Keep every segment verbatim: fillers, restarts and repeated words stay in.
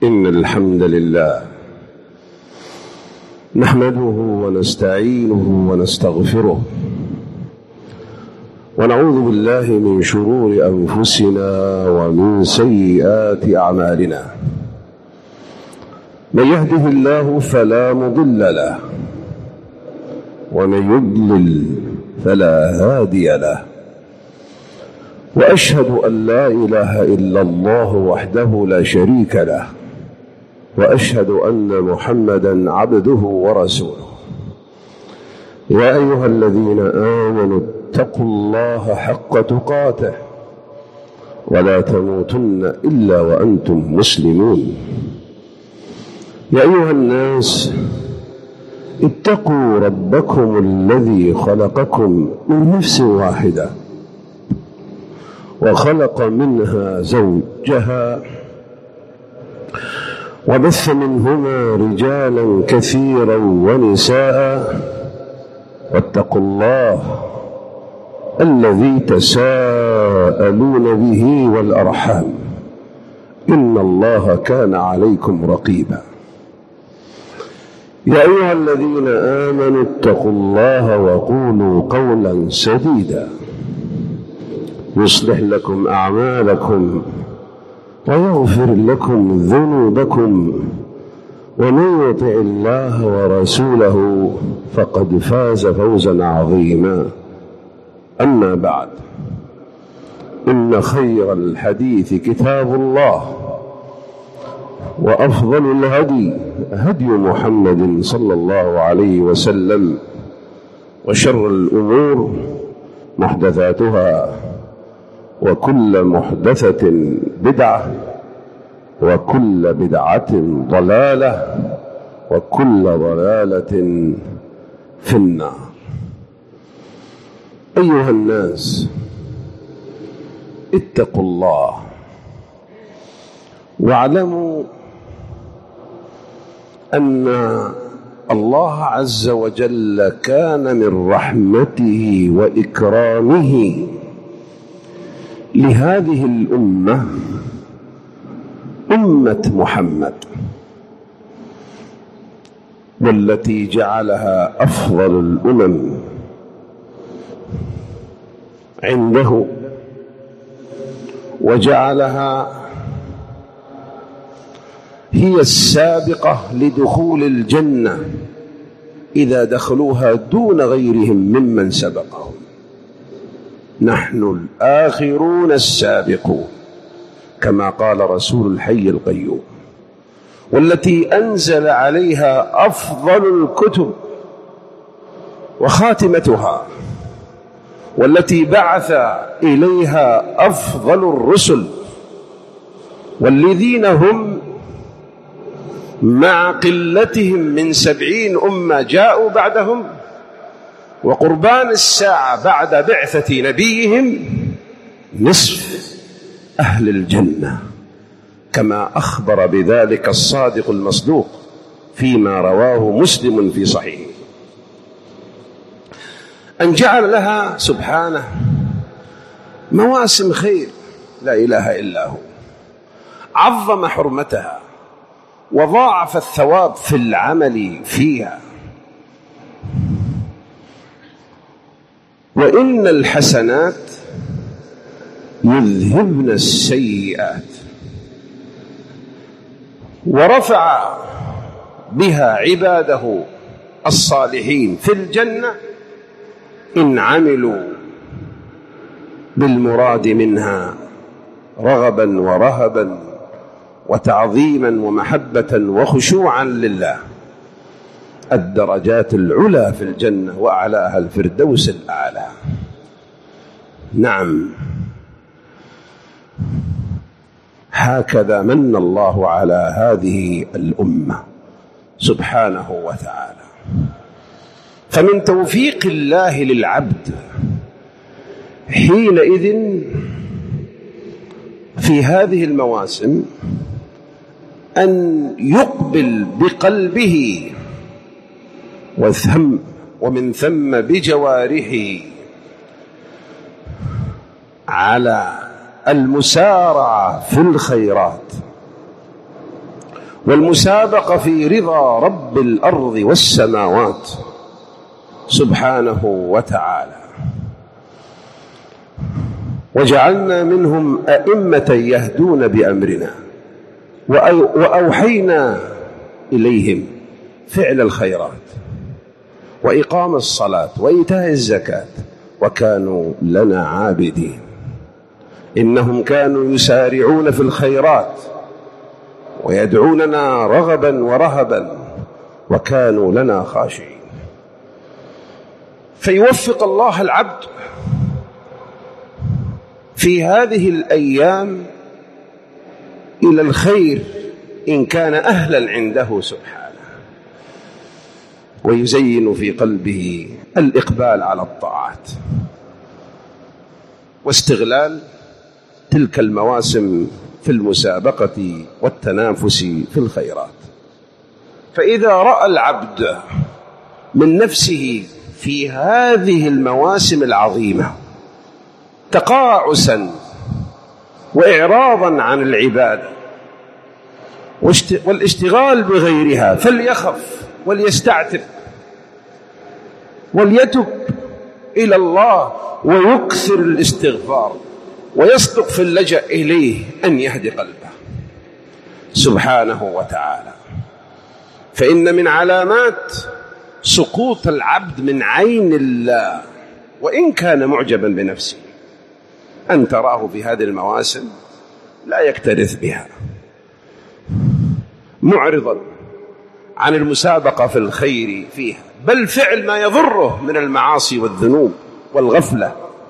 إن الحمد لله نحمده ونستعينه ونستغفره ونعوذ بالله من شرور أنفسنا ومن سيئات أعمالنا. من يهده الله فلا مضل له ومن يضلل فلا هادي له، وأشهد أن لا إله إلا الله وحده لا شريك له، وأشهد أن محمدًا عبده ورسوله. يا أيها الذين آمنوا اتقوا الله حق تقاته ولا تموتن إلا وأنتم مسلمون. يا أيها الناس اتقوا ربكم الذي خلقكم من نفس واحدة وخلق منها زوجها وبث منهما رجالا كثيرا ونساء، واتقوا الله الذي تساءلون به والأرحام إن الله كان عليكم رقيبا. يا أيها الذين آمنوا اتقوا الله وقولوا قولا سديدا يصلح لكم أعمالكم ويغفر لكم ذنوبكم، ومن يطع الله ورسوله فقد فاز فوزا عظيما. أما بعد، إن خير الحديث كتاب الله، وأفضل الهدي هدي محمد صلى الله عليه وسلم، وشر الأمور محدثاتها، وكل محدثة بدعة، وكل بدعة ضلالة، وكل ضلالة في النار. أيها الناس اتقوا الله واعلموا أن الله عز وجل كان من رحمته وإكرامه لهذه الأمة أمة محمد، والتي جعلها أفضل الأمم عنده، وجعلها هي السابقة لدخول الجنة إذا دخلوها دون غيرهم ممن سبقهم. نحن الآخرون السابقون كما قال رسول الحي القيوم، والتي أنزل عليها أفضل الكتب وخاتمتها، والتي بعث إليها أفضل الرسل، والذين هم مع قلتهم من سبعين أمة جاءوا بعدهم، وقربان الساعة بعد بعثة نبيهم نصف أهل الجنة، كما أخبر بذلك الصادق المصدوق فيما رواه مسلم في صحيحه، أن جعل لها سبحانه مواسم خير لا إله إلا هو، عظم حرمتها وضاعف الثواب في العمل فيها. وإن الحسنات يذهبن السيئات، ورفع بها عباده الصالحين في الجنة إن عملوا بالمراد منها رغبا ورهبا وتعظيما ومحبة وخشوعا لله، الدرجات العلى في الجنة وأعلاها الفردوس الأعلى. نعم، هكذا من الله على هذه الأمة سبحانه وتعالى. فمن توفيق الله للعبد حينئذ في هذه المواسم أن يقبل بقلبه وثم ومن ثم بجوارحه على المسارعة في الخيرات والمسابقة في رضا رب الأرض والسماوات سبحانه وتعالى. وجعلنا منهم أئمة يهدون بأمرنا وأوحينا إليهم فعل الخيرات وإقام الصلاة وإيتاء الزكاة وكانوا لنا عابدين. إنهم كانوا يسارعون في الخيرات ويدعوننا رغبا ورهبا وكانوا لنا خاشعين. فيوفق الله العبد في هذه الأيام إلى الخير إن كان أهلا عنده سبحانه، ويزين في قلبه الإقبال على الطاعات واستغلال تلك المواسم في المسابقة والتنافس في الخيرات. فإذا رأى العبد من نفسه في هذه المواسم العظيمة تقاعسا وإعراضا عن العبادة والاشتغال بغيرها فليخف وليستعتب وليتب إلى الله ويكثر الاستغفار ويصدق في اللجأ إليه أن يهدي قلبه سبحانه وتعالى. فإن من علامات سقوط العبد من عين الله وإن كان معجبا بنفسه أن تراه في هذه المواسم لا يكترث بها، معرضا عن المسابقة في الخير فيها، بل فعل ما يضره من المعاصي والذنوب والغفلة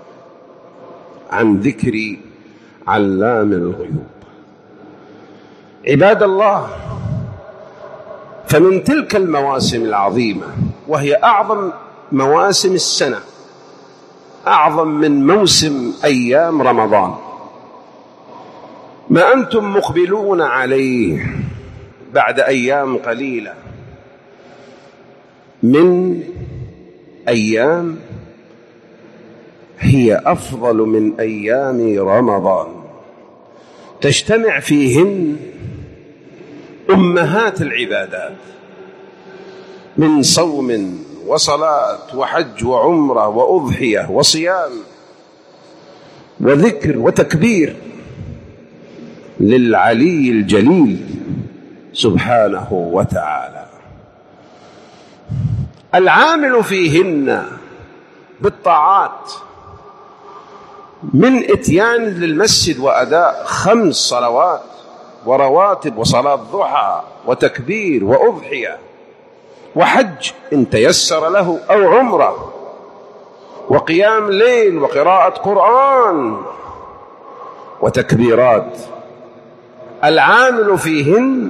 عن ذكر علام الغيوب. عباد الله، فمن تلك المواسم العظيمة وهي أعظم مواسم السنة، أعظم من موسم أيام رمضان، ما أنتم مقبلون عليه بعد أيام قليلة من أيام هي أفضل من أيام رمضان، تجتمع فيهن أمهات العبادات من صوم وصلاة وحج وعمرة وأضحية وصيام وذكر وتكبير للعلي الجليل سبحانه وتعالى. العامل فيهن بالطاعات من إتيان للمسجد وأداء خمس صلوات ورواتب وصلاة ضحى وتكبير وأضحية وحج إن تيسر له أو عمرة وقيام ليل وقراءة قرآن وتكبيرات، العامل فيهن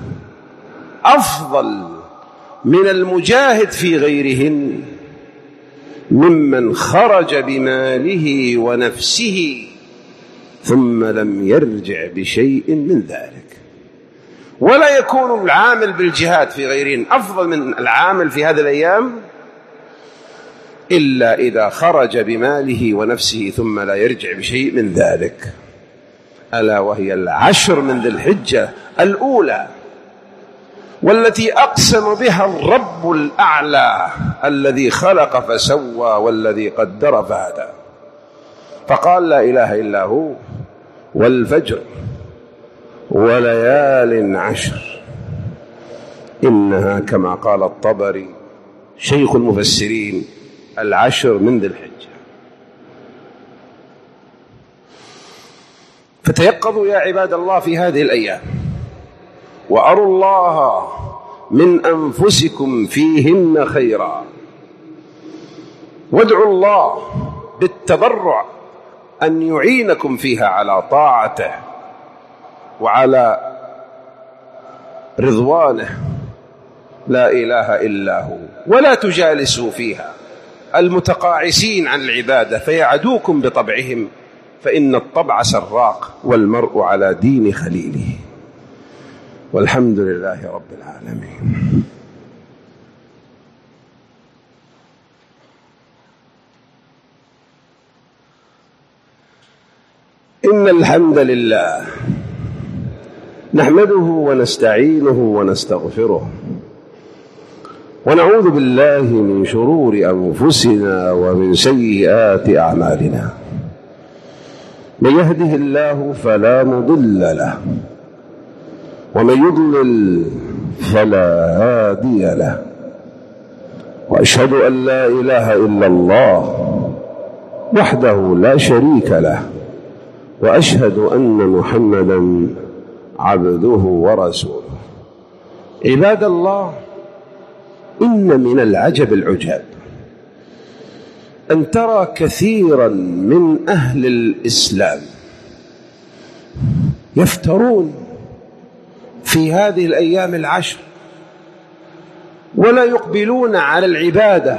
أفضل من المجاهد في غيرهن ممن خرج بماله ونفسه ثم لم يرجع بشيء من ذلك. ولا يكون العامل بالجهاد في غيرهن أفضل من العامل في هذه الأيام إلا إذا خرج بماله ونفسه ثم لا يرجع بشيء من ذلك، ألا وهي العشر من ذي الحجة الأولى، والتي أقسم بها الرب الأعلى الذي خلق فسوى والذي قدر فهدى، فقال لا إله إلا هو والفجر وليال عشر، إنها كما قال الطبري شيخ المفسرين العشر من ذي الحجة. فتيقظوا يا عباد الله في هذه الأيام وأروا الله من أنفسكم فيهن خيرا، وادعوا الله بالتضرع أن يعينكم فيها على طاعته وعلى رضوانه، لا إله إلا هو. ولا تجالسوا فيها المتقاعسين عن العبادة فيعدوكم بطبعهم، فإن الطبع سراق والمرء على دين خليله. والحمد لله رب العالمين. إن الحمد لله نحمده ونستعينه ونستغفره، ونعوذ بالله من شرور أنفسنا ومن سيئات أعمالنا. من يهده الله فلا مضل له، ومن يضلل فلا هادي له، وأشهد أن لا إله إلا الله وحده لا شريك له، وأشهد أن محمدًا عبده ورسوله. عباد الله، إن من العجب العجاب أن ترى كثيرا من أهل الإسلام يفترون في هذه الأيام العشر، ولا يقبلون على العبادة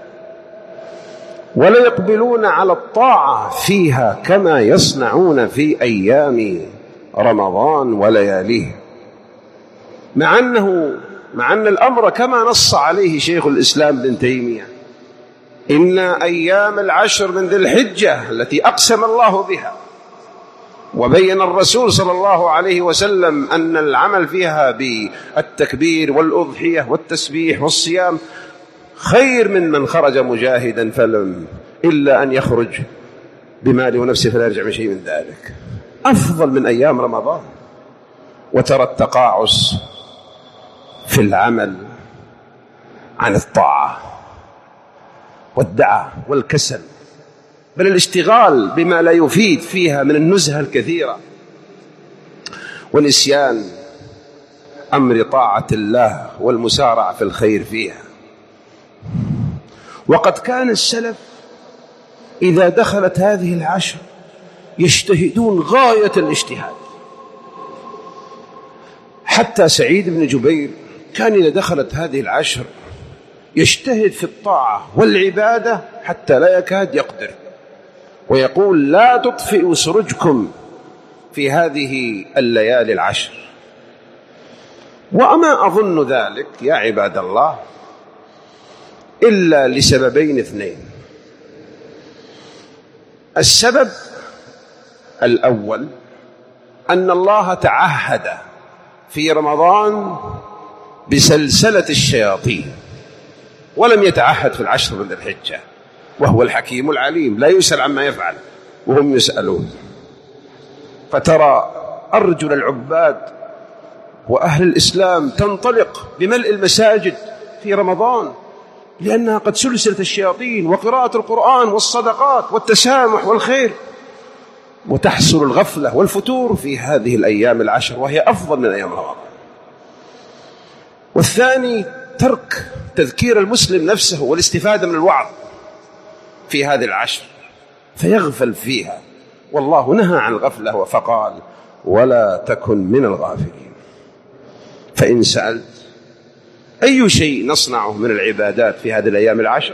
ولا يقبلون على الطاعة فيها كما يصنعون في أيام رمضان ولياليه، مع أنه مع أن الأمر كما نص عليه شيخ الإسلام ابن تيمية: إن أيام العشر من ذي الحجة التي أقسم الله بها وبين الرسول صلى الله عليه وسلم أن العمل فيها بالتكبير والأضحية والتسبيح والصيام خير من من خرج مجاهدا فلم إلا أن يخرج بماله ونفسه فلا يرجع من شيء من ذلك، أفضل من أيام رمضان. وترى التقاعس في العمل عن الطاعة والدعاء والكسل، بل الاشتغال بما لا يفيد فيها من النزهة الكثيرة ونسيان أمر طاعة الله والمسارعة في الخير فيها. وقد كان السلف إذا دخلت هذه العشر يجتهدون غاية الاجتهاد، حتى سعيد بن جبير كان إذا دخلت هذه العشر يجتهد في الطاعة والعبادة حتى لا يكاد يقدر، ويقول: لا تطفئوا سرجكم في هذه الليالي العشر. وأما أظن ذلك يا عباد الله إلا لسببين اثنين. السبب الأول أن الله تعهد في رمضان بسلسلة الشياطين، ولم يتعهد في العشر من ذي الحجة، وهو الحكيم العليم لا يسأل عما يفعل وهم يسألون. فترى أرجل العباد وأهل الإسلام تنطلق بملء المساجد في رمضان، لأنها قد سلسلت الشياطين، وقراءة القرآن والصدقات والتسامح والخير، وتحصل الغفلة والفتور في هذه الأيام العشر، وهي أفضل من أيام رمضان. والثاني ترك تذكير المسلم نفسه والاستفادة من الوعظ في هذه العشر فيغفل فيها، والله نهى عن الغفلة فقال: ولا تكن من الغافلين. فإن سألت أي شيء نصنعه من العبادات في هذه الأيام العشر،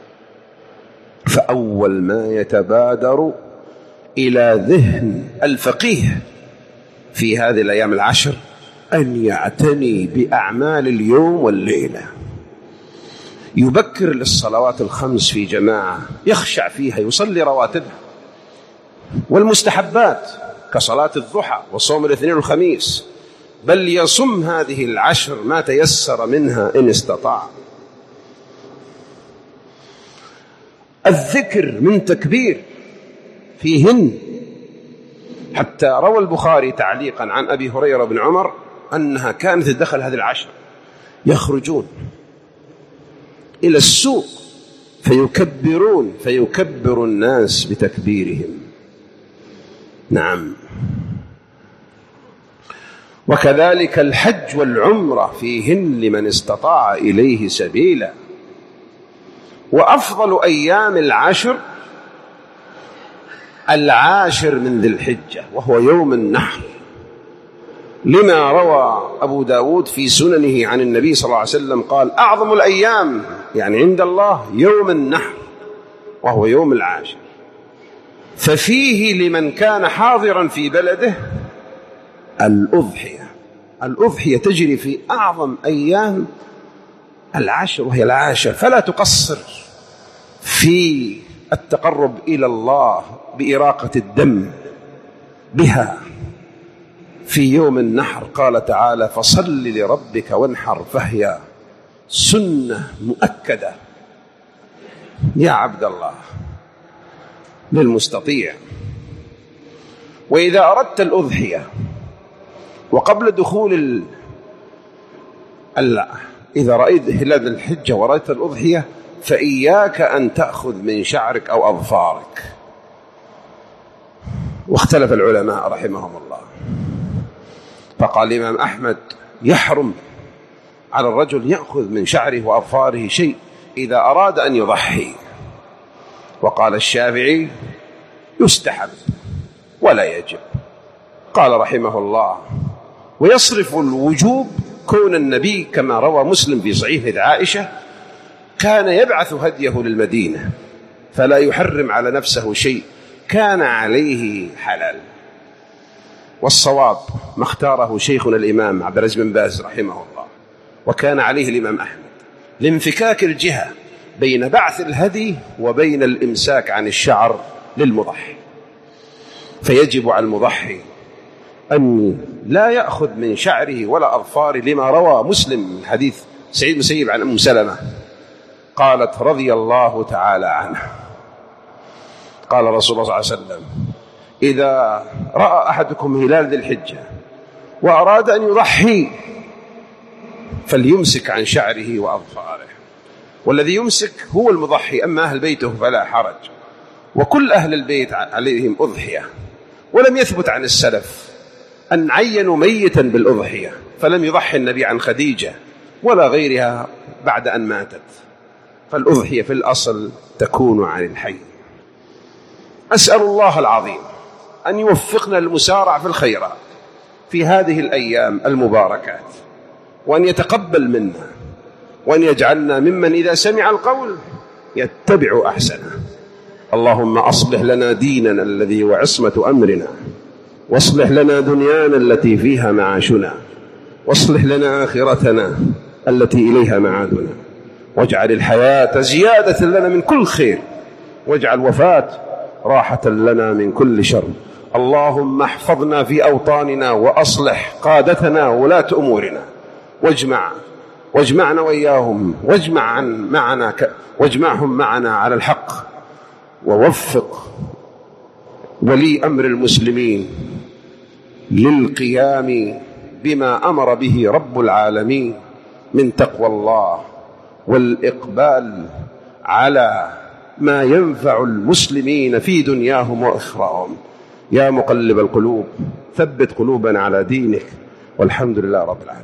فأول ما يتبادر إلى ذهن الفقيه في هذه الأيام العشر أن يعتني بأعمال اليوم والليلة، يبكر للصلوات الخمس في جماعة يخشع فيها، يصلي رواتبها والمستحبات كصلاة الضحى وصوم الاثنين والخميس، بل يصم هذه العشر ما تيسر منها إن استطاع. الذكر من تكبير فيهن، حتى روى البخاري تعليقا عن أبي هريرة بن عمر أنها كانت تدخل هذه العشر يخرجون إلى السوق فيكبرون فيكبر الناس بتكبيرهم. نعم. وكذلك الحج والعمرة فيهن لمن استطاع إليه سبيلا. وأفضل أيام العشر العاشر من ذي الحجة، وهو يوم النحر، لما روى أبو داود في سننه عن النبي صلى الله عليه وسلم قال: أعظم الأيام يعني عند الله يوم النحر، وهو يوم العاشر، ففيه لمن كان حاضرا في بلده الأضحية. الأضحية تجري في أعظم أيام العشر وهي العاشر، فلا تقصر في التقرب إلى الله بإراقة الدم بها، في يوم النحر قال تعالى فصل لربك وانحر، فهي سنة مؤكدة يا عبد الله للمستطيع. وإذا أردت الأضحية وقبل دخول ال... ال... إذا رأيت هلال الحجة ورأيت الأضحية فإياك أن تأخذ من شعرك أو أظفارك. واختلف العلماء رحمهم الله، فقال الإمام أحمد يحرم على الرجل يأخذ من شعره وأظفاره شيء إذا أراد أن يضحي، وقال الشافعي يستحب ولا يجب. قال رحمه الله ويصرف الوجوب كون النبي كما روى مسلم في صحيح عائشة كان يبعث هديه للمدينة فلا يحرم على نفسه شيء كان عليه حلال. والصواب ما اختاره شيخنا الإمام عبد العزيز بن باز رحمه الله وكان عليه الإمام أحمد لانفكاك الجهة بين بعث الهدي وبين الإمساك عن الشعر للمضحي. فيجب على المضحي أن لا يأخذ من شعره ولا أظفاره، لما روى مسلم من حديث سعيد بن مسيب عن أم سلمة قالت رضي الله تعالى عنه قال رسول الله صلى الله عليه وسلم إذا رأى أحدكم هلال ذي الحجة وأراد أن يضحي فليمسك عن شعره وأظفاره، والذي يمسك هو المضحي، أما أهل بيته فلا حرج. وكل أهل البيت عليهم أضحية، ولم يثبت عن السلف أن عينوا ميتا بالأضحية، فلم يضحي النبي عن خديجة ولا غيرها بعد أن ماتت، فالأضحية في الأصل تكون عن الحي. أسأل الله العظيم أن يوفقنا المسارع في الخيرات في هذه الأيام المباركات، وأن يتقبل منا، وأن يجعلنا ممن إذا سمع القول يتبع أحسنه. اللهم أصلح لنا ديننا الذي هو عصمة أمرنا، واصلح لنا دنيانا التي فيها معاشنا، واصلح لنا آخرتنا التي إليها معادنا، واجعل الحياة زيادة لنا من كل خير، واجعل الوفاة راحة لنا من كل شر. اللهم احفظنا في أوطاننا، وأصلح قادتنا وولاة أمورنا، واجمع واجمعنا وإياهم، واجمع عن معنا ك... واجمعهم معنا على الحق، ووفق ولي أمر المسلمين للقيام بما أمر به رب العالمين من تقوى الله والإقبال على ما ينفع المسلمين في دنياهم وأخراهم. يا مقلب القلوب ثبت قلوبنا على دينك، والحمد لله رب العالمين.